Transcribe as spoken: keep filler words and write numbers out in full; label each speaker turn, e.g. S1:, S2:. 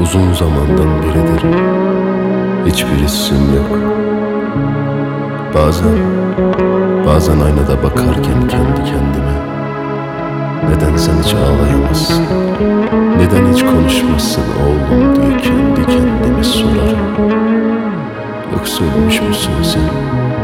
S1: Uzun zamandan beridir hiçbir hissim yok. Bazen, bazen aynada bakarken kendi kendime, neden sen hiç ağlayamazsın, neden hiç konuşmazsın oğlum diye kendi kendime sorarım. Yoksa ölmüş müsün sen?